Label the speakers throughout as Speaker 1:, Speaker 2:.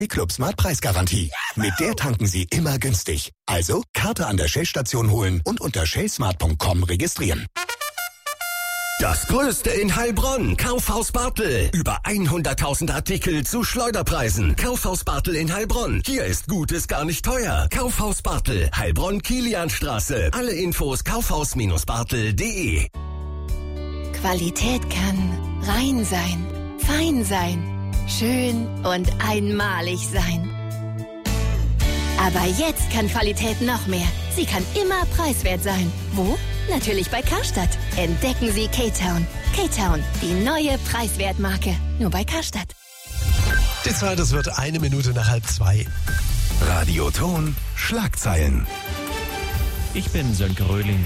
Speaker 1: Die Club Smart Preisgarantie. Mit der tanken Sie immer günstig. Also Karte an der Shell-Station holen und unter shellsmart.com registrieren.
Speaker 2: Das Größte in Heilbronn. Kaufhaus Bartel. Über 100.000 Artikel zu Schleuderpreisen. Kaufhaus Bartel in Heilbronn. Hier ist Gutes gar nicht teuer. Kaufhaus Bartel. Heilbronn-Kilianstraße. Alle Infos kaufhaus-bartel.de.
Speaker 3: Qualität kann rein sein, fein sein, schön und einmalig sein. Aber jetzt kann Qualität noch mehr. Sie kann immer preiswert sein. Wo? Natürlich bei Karstadt. Entdecken Sie K-Town. K-Town, die neue Preiswertmarke. Nur bei Karstadt.
Speaker 4: Die Zeit, es wird 1:01:30.
Speaker 1: Radioton Schlagzeilen.
Speaker 5: Ich bin Sönke Röhling.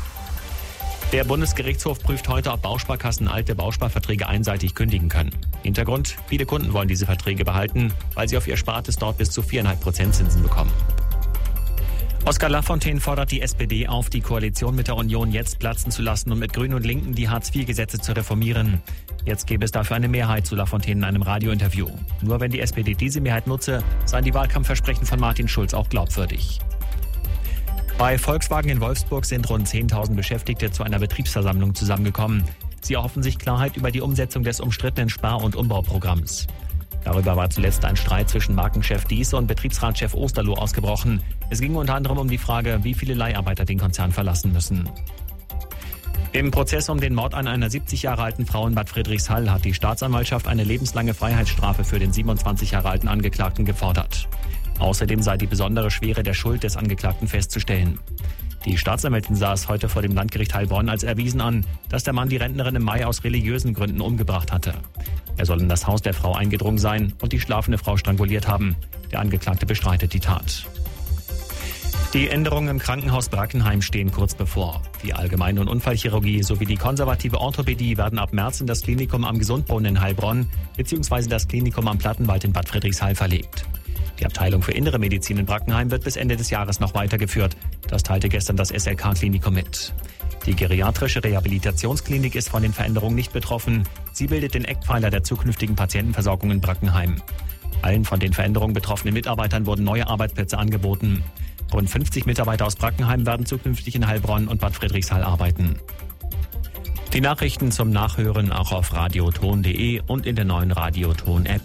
Speaker 5: Der Bundesgerichtshof prüft heute, ob Bausparkassen alte Bausparverträge einseitig kündigen können. Hintergrund: Viele Kunden wollen diese Verträge behalten, weil sie auf ihr Erspartes dort bis zu 4,5% Zinsen bekommen. Oskar Lafontaine fordert die SPD auf, die Koalition mit der Union jetzt platzen zu lassen und mit Grünen und Linken die Hartz-IV-Gesetze zu reformieren. Jetzt gäbe es dafür eine Mehrheit, zu Lafontaine in einem Radiointerview. Nur wenn die SPD diese Mehrheit nutze, seien die Wahlkampfversprechen von Martin Schulz auch glaubwürdig. Bei Volkswagen in Wolfsburg sind rund 10.000 Beschäftigte zu einer Betriebsversammlung zusammengekommen. Sie erhoffen sich Klarheit über die Umsetzung des umstrittenen Spar- und Umbauprogramms. Darüber war zuletzt ein Streit zwischen Markenchef Diese und Betriebsratschef Osterloh ausgebrochen. Es ging unter anderem um die Frage, wie viele Leiharbeiter den Konzern verlassen müssen. Im Prozess um den Mord an einer 70 Jahre alten Frau in Bad Friedrichshall hat die Staatsanwaltschaft eine lebenslange Freiheitsstrafe für den 27 Jahre alten Angeklagten gefordert. Außerdem sei die besondere Schwere der Schuld des Angeklagten festzustellen. Die Staatsanwältin sah es heute vor dem Landgericht Heilbronn als erwiesen an, dass der Mann die Rentnerin im Mai aus religiösen Gründen umgebracht hatte. Er soll in das Haus der Frau eingedrungen sein und die schlafende Frau stranguliert haben. Der Angeklagte bestreitet die Tat. Die Änderungen im Krankenhaus Brackenheim stehen kurz bevor. Die Allgemeine- und Unfallchirurgie sowie die konservative Orthopädie werden ab März in das Klinikum am Gesundbrunnen in Heilbronn bzw. das Klinikum am Plattenwald in Bad Friedrichshall verlegt. Die Abteilung für Innere Medizin in Brackenheim wird bis Ende des Jahres noch weitergeführt. Das teilte gestern das SLK-Klinikum mit. Die geriatrische Rehabilitationsklinik ist von den Veränderungen nicht betroffen. Sie bildet den Eckpfeiler der zukünftigen Patientenversorgung in Brackenheim. Allen von den Veränderungen betroffenen Mitarbeitern wurden neue Arbeitsplätze angeboten. Rund 50 Mitarbeiter aus Brackenheim werden zukünftig in Heilbronn und Bad Friedrichshall arbeiten. Die Nachrichten zum Nachhören auch auf radioton.de und in der neuen Radioton-App.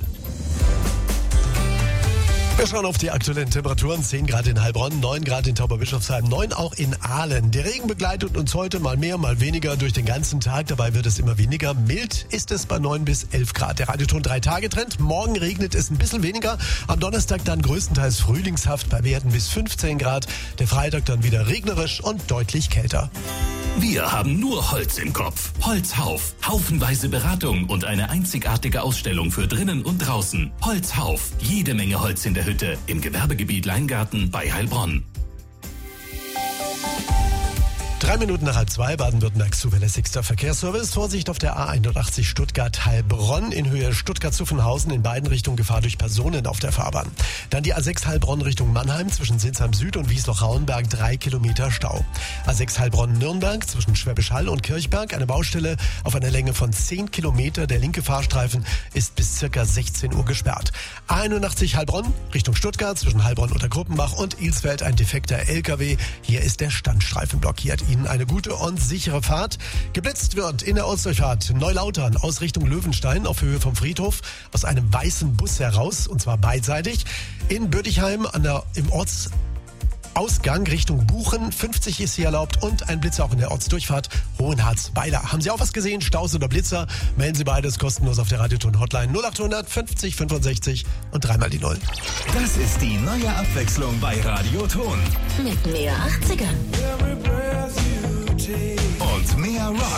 Speaker 4: Wir schauen auf die aktuellen Temperaturen. 10 Grad in Heilbronn, 9 Grad in Tauberbischofsheim, 9 auch in Aalen. Der Regen begleitet uns heute mal mehr, mal weniger durch den ganzen Tag. Dabei wird es immer weniger. Mild ist es bei 9 bis 11 Grad. Der Radioton 3-Tage-Trend. Morgen regnet es ein bisschen weniger. Am Donnerstag dann größtenteils frühlingshaft bei Werten bis 15 Grad. Der Freitag dann wieder regnerisch und deutlich kälter.
Speaker 6: Wir haben nur Holz im Kopf. Holzhauf. Haufenweise Beratung und eine einzigartige Ausstellung für drinnen und draußen. Holzhauf. Jede Menge Holz in der Hütte im Gewerbegebiet Leingarten bei Heilbronn.
Speaker 4: 3 Minuten nach 1:30, Baden-Württembergs zuverlässigster Verkehrsservice. Vorsicht auf der A81 Stuttgart-Heilbronn in Höhe Stuttgart-Zuffenhausen, in beiden Richtungen Gefahr durch Personen auf der Fahrbahn. Dann die A6 Heilbronn Richtung Mannheim zwischen Sinsheim Süd und Wiesloch-Rauenberg 3 Kilometer Stau. A6 Heilbronn-Nürnberg zwischen Schwäbisch Hall und Kirchberg eine Baustelle auf einer Länge von 10 Kilometer. Der linke Fahrstreifen ist bis circa 16 Uhr gesperrt. A81 Heilbronn Richtung Stuttgart zwischen Heilbronn unter Gruppenbach und Ilsfeld ein defekter LKW. Hier ist der Standstreifen blockiert. Ihnen eine gute und sichere Fahrt. Geblitzt wird in der Ortsdurchfahrt Neulautern aus Richtung Löwenstein auf Höhe vom Friedhof aus einem weißen Bus heraus, und zwar beidseitig. In Böttichheim im Ortsausgang Richtung Buchen 50 ist hier erlaubt und ein Blitzer auch in der Ortsdurchfahrt Hohenharz-Weiler. Haben Sie auch was gesehen? Staus oder Blitzer? Melden Sie beides kostenlos auf der Radioton-Hotline 0800 50 65 und 3 mal die 0.
Speaker 6: Das ist die neue Abwechslung bei Radioton.
Speaker 3: Mit mehr 80er.
Speaker 6: Und mehr Rock.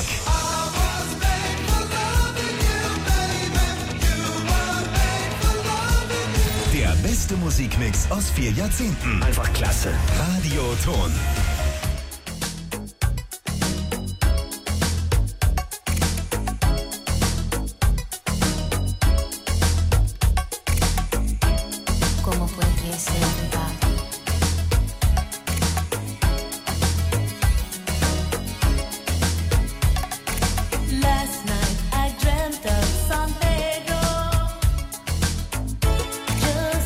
Speaker 6: Der beste Musikmix aus 4 Jahrzehnten.
Speaker 2: Einfach klasse.
Speaker 6: Radioton.
Speaker 3: ¿Cómo puede ser verdad?
Speaker 7: Last night I dreamt of San Pedro. Just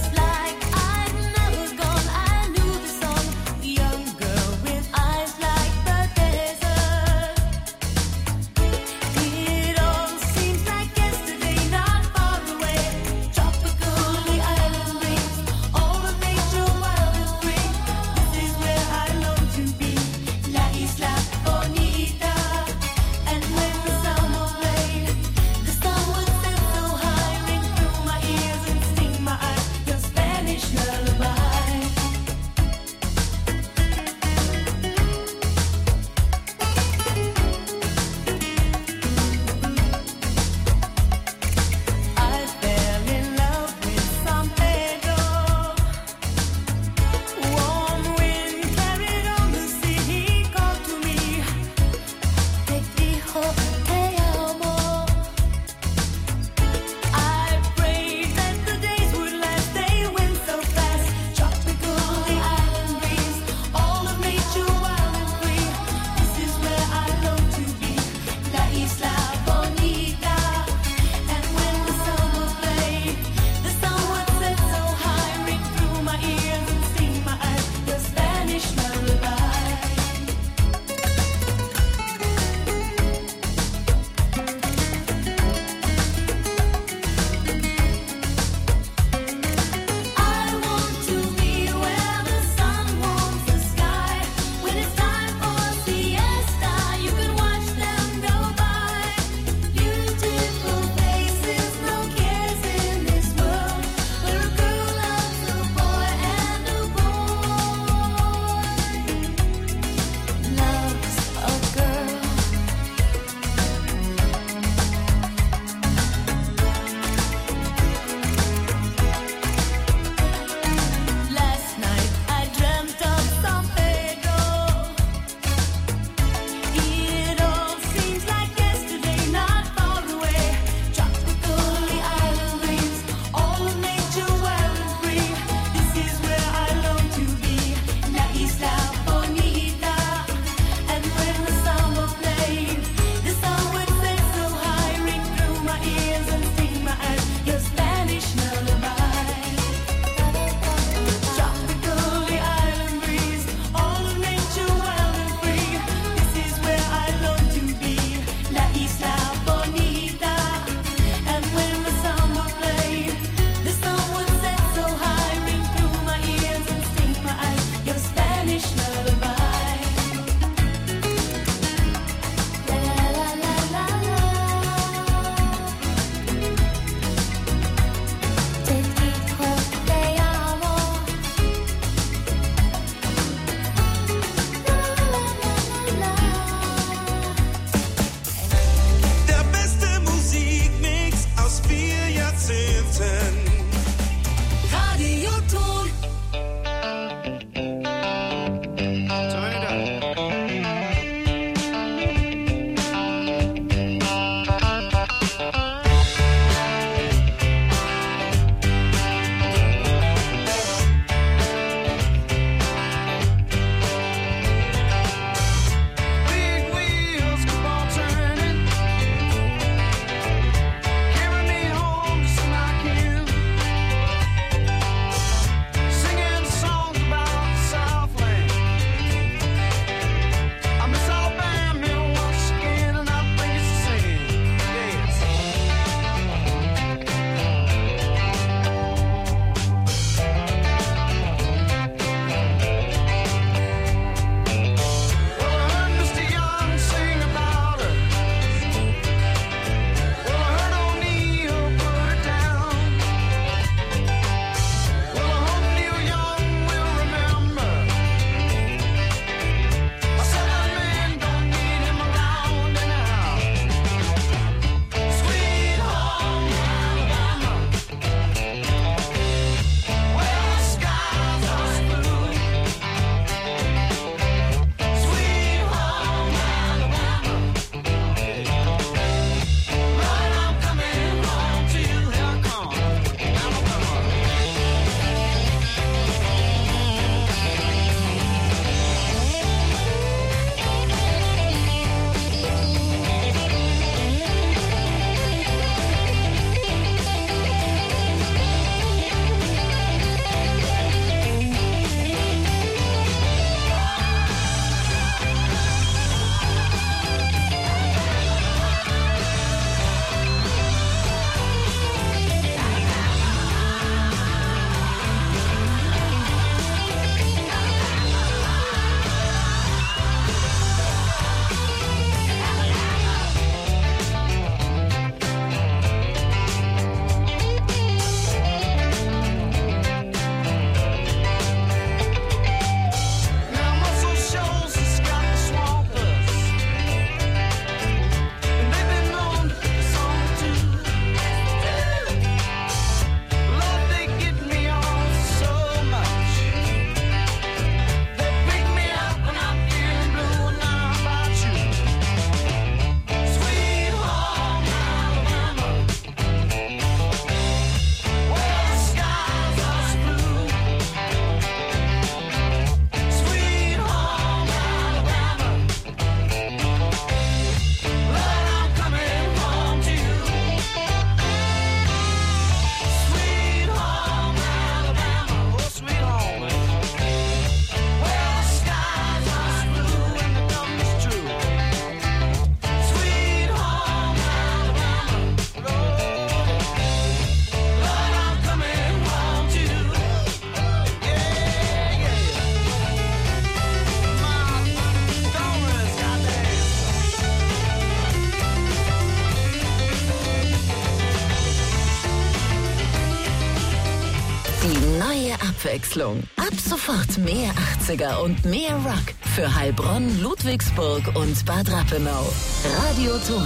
Speaker 8: Neue Abwechslung. Ab sofort mehr 80er und mehr Rock für Heilbronn, Ludwigsburg und Bad Rappenau. Radioton.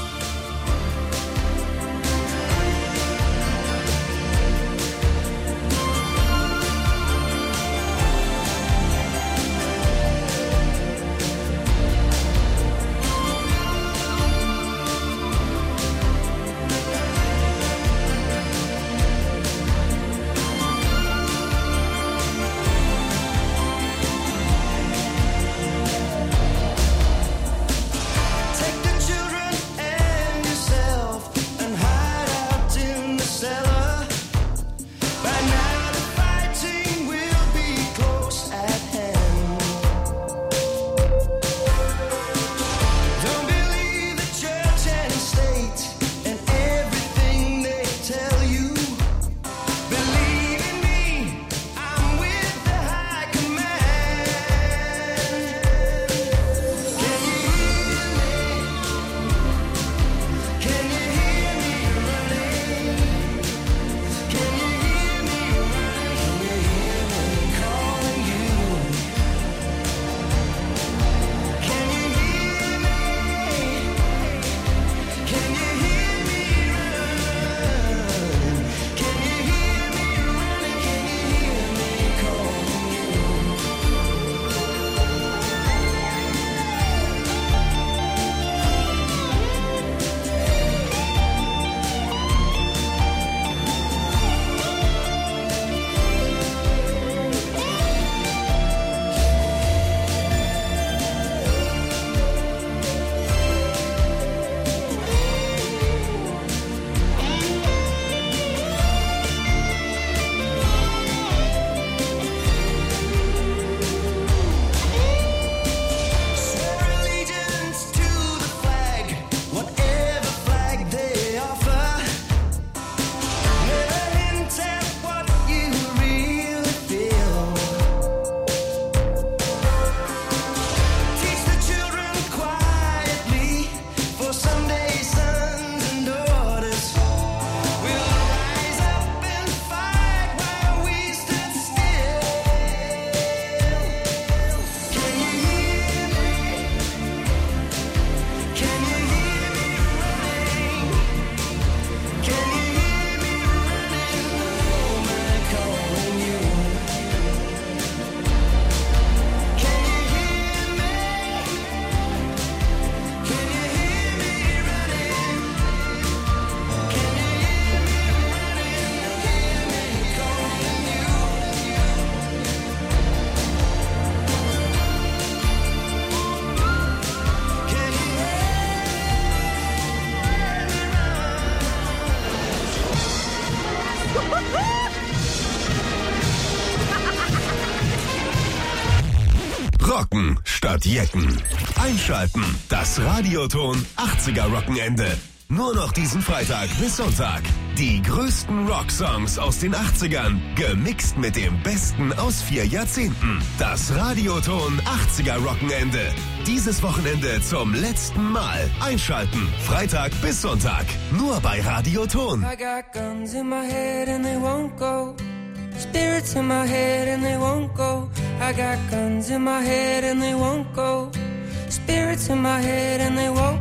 Speaker 2: Rocken statt Jecken. Einschalten, das Radioton 80er Rockenende. Nur noch diesen Freitag bis Sonntag. Die größten Rocksongs aus den 80ern, gemixt mit dem Besten aus 4 Jahrzehnten. Das Radioton 80er Rockenende. Dieses Wochenende zum letzten Mal. Einschalten, Freitag bis Sonntag. Nur bei Radioton.
Speaker 9: I got guns in my head and they won't go. Spirits in my head and they won't go. I got guns in my head and they won't go. Spirits in my head and they won't.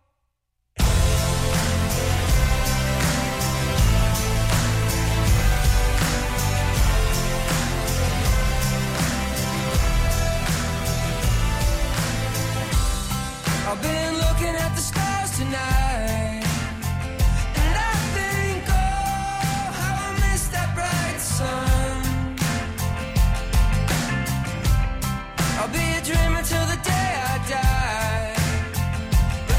Speaker 9: I've been looking at the stars tonight, and I think, oh, how I miss that bright sun. I'll be a dreamer till the day I die, but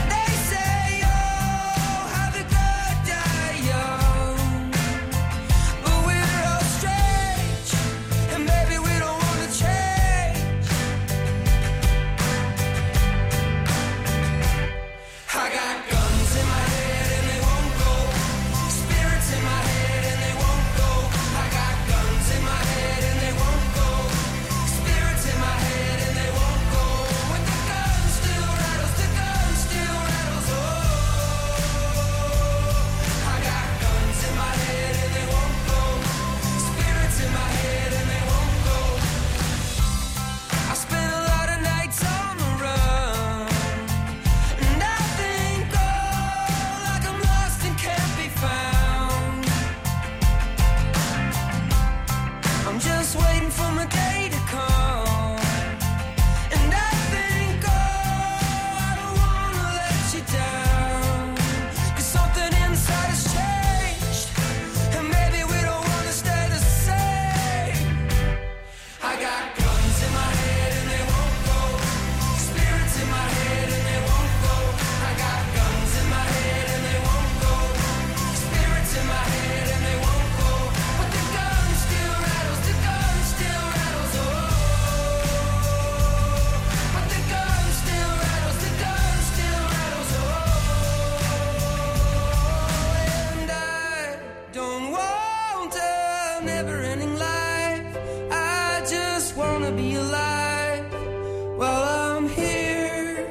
Speaker 9: wanna be alive while I'm here.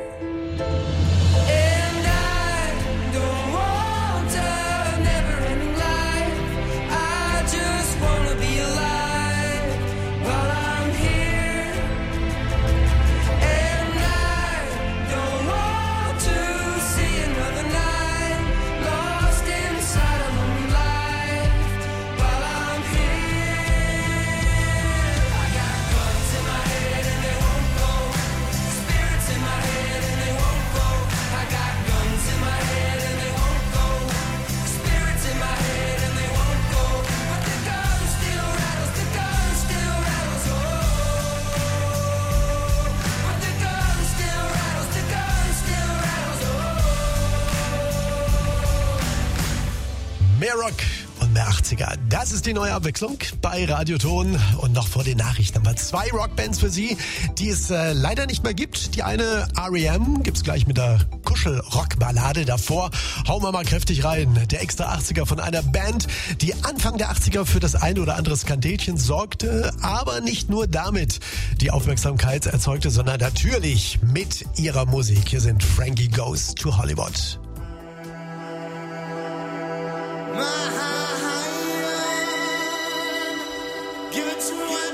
Speaker 9: And I don't want a never-ending life. I just wanna be alive while I'm here. And I don't want to see another night lost inside a lonely life while I'm here. I got guns in my head and they won't go. Spirits in my head and they won't go. I got guns in my head and they won't go. Spirits in my head and they won't go. But the gun still rattles, the gun still rattles, oh. But the gun still rattles, the gun still rattles, oh.
Speaker 4: Mehr Rock und mehr 80er. Das ist die neue Abwechslung bei Radioton. Und noch vor den Nachrichten haben wir 2 Rockbands für Sie, die es leider nicht mehr gibt. Die eine R.E.M. gibt's gleich mit der Kuschel-Rock-Ballade. Davor hauen wir mal kräftig rein. Der extra 80er von einer Band, die Anfang der 80er für das ein oder andere Skandälchen sorgte, aber nicht nur damit die Aufmerksamkeit erzeugte, sondern natürlich mit ihrer Musik. Hier sind Frankie Goes to Hollywood.
Speaker 10: Give it to